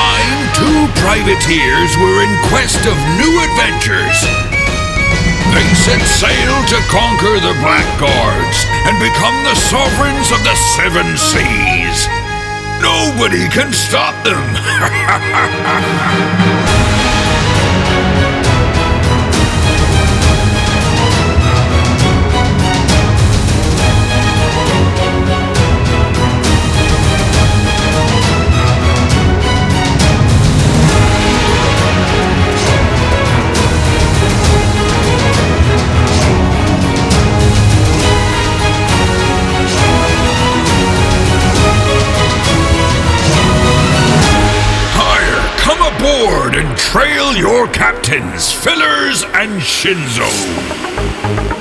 line, two privateers were in quest of new adventures. They set sail to conquer the Blackguards and become the sovereigns of the seven seas. Nobody can stop them. Board and trail your captains, Fillers and Shinzo.